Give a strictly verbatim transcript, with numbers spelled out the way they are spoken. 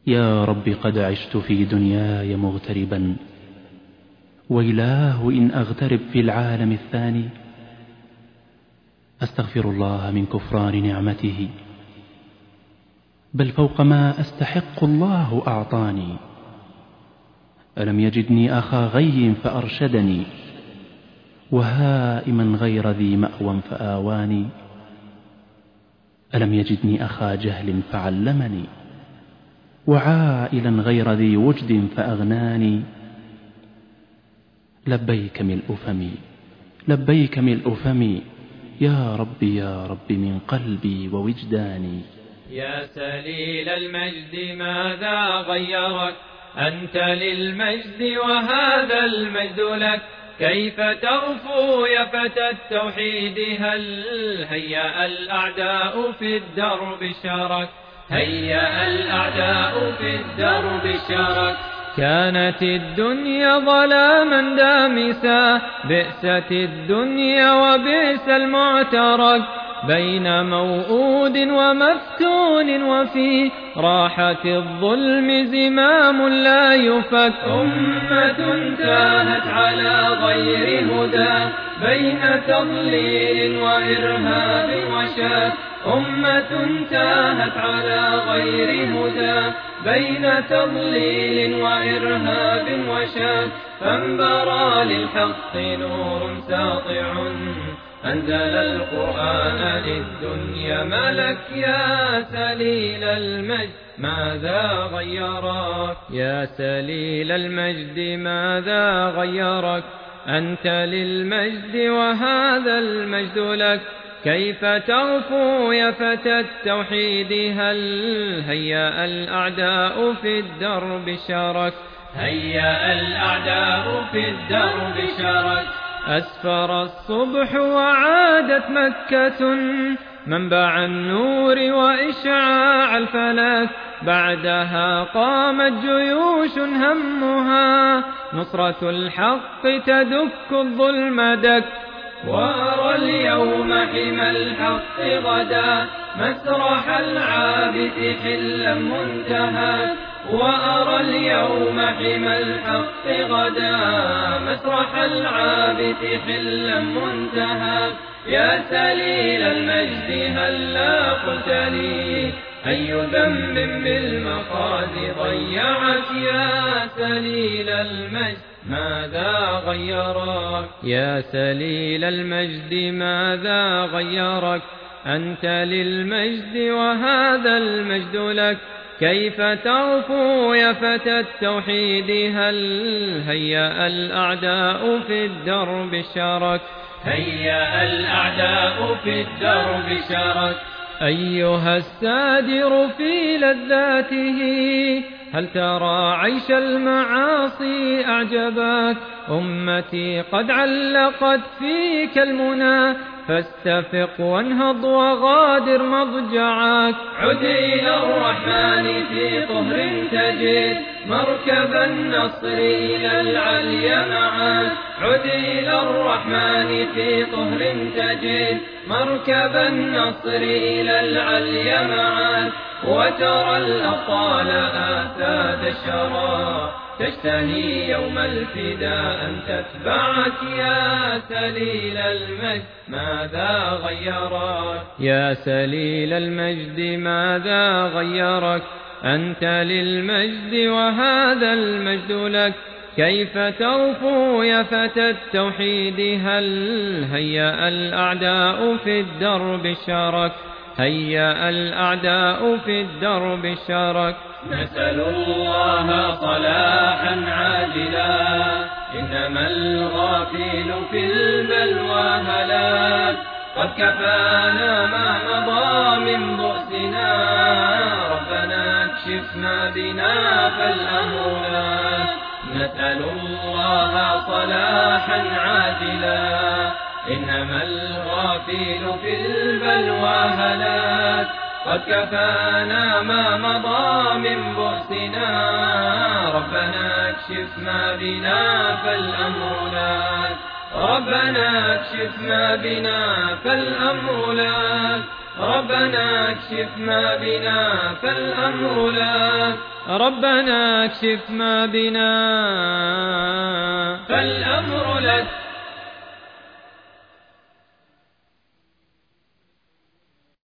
يا رب قد عشت في دنياي مغتربا، ويلاه إن أغترب في العالم الثاني. أستغفر الله من كفران نعمته، بل فوق ما أستحق الله أعطاني. ألم يجدني أخا غي فأرشدني، وهائما غير ذي مأوى فآواني. ألم يجدني أخا جهل فعلمني، وعائلا غير ذي وجد فأغناني. لبيك ملء فمي لبيك ملء فمي، يا رب يا رب من قلبي ووجداني. يا سليل المجد ماذا غيرك؟ أنت للمجد وهذا المجد لك. كيف تغفو يا فتى التوحيد؟ هل هيأ الأعداء في الدرب شارك؟ هيأ الأعداء في الدرب شارك. كانت الدنيا ظلاما دامسا، بئست الدنيا وبئس المعترك. بين موؤود ومفتون، وفي راحة الظلم زمام لا يفك. أمة تاهت على غير هدى، بين تضليل وإرهاب وشاك. أمة تاهت على غير هدى، بين تضليل وإرهاب وشاك. فانبرى للحق نور ساطع، أنزل القرآن للدنيا ملك. يا سليل المجد ماذا غيرك؟ يا سليل المجد ماذا غيرك؟ أنت للمجد وهذا المجد لك. كيف تغفو يا فتى التوحيد؟ هل هيأ الأعداء في الدرب شارك؟ هيأ الأعداء في الدرب شارك. أسفر الصبح وعادت مكة، منبع النور وإشعاع الفلك. بعدها قامت جيوش همها نصرة الحق تدك الظلم دك. وأرى اليوم حمى الحق غدا، مسرح العابث حلا منتهى. وأرى اليوم حمى الحق غدا، مسرح العابث حلا منتهى. يا سليل المجد هلا قلت لي أي ذنب بالمقاد ضيعك؟ يا سليل المجد ماذا غيرك؟ يا سليل المجد ماذا غيرك؟ أنت للمجد وهذا المجد لك. كيف تغفو يا فتى التوحيد؟ هل هيأ الأعداء في الدرب شارك؟ هيأ الأعداء في الدرب شارك. أيها السادر في لذاته، هل ترى عيش المعاصي أعجبك؟ أمتي قد علقت فيك المنى، فاستفق وانهض وغادر مضجعك. عد إلى الرحمن في طهر تجد، مركب النصر إلى العلي معاك. عد إلى الرحمن في طهر تجد، مركب النصر إلى العلي معاك. وترى الأبطال آتاد الشرى، تشتهي يوم الفداء أن تتبعك. يا سليل المجد ماذا غيرك؟ يا سليل المجد ماذا غيرك؟ أنت للمجد وهذا المجد لك. كيف تغفو يا فتى التوحيد؟ هل هيأ الأعداء في الدرب شارك؟ هيأ الأعداء في الدرب شارك. نسأل الله صلاحا عاجلا، إنما الغافل في البلوى هلاك. قد كفانا ما مضى من بؤسنا، ربنا اكشف ما بنا فالأمر لك. نسأل الله صلاحا عاجلا، إنما الغافل في البلوى هلاك. قد كفانا ما مضى من بؤسنا، ربنا اكشف ما بنا فالأمر لك. ربنا اكشف ما بنا فالأمر لك. ربنا اكشف ما بنا فالأمر لك. ربنا اكشف ما بنا فالأمر لك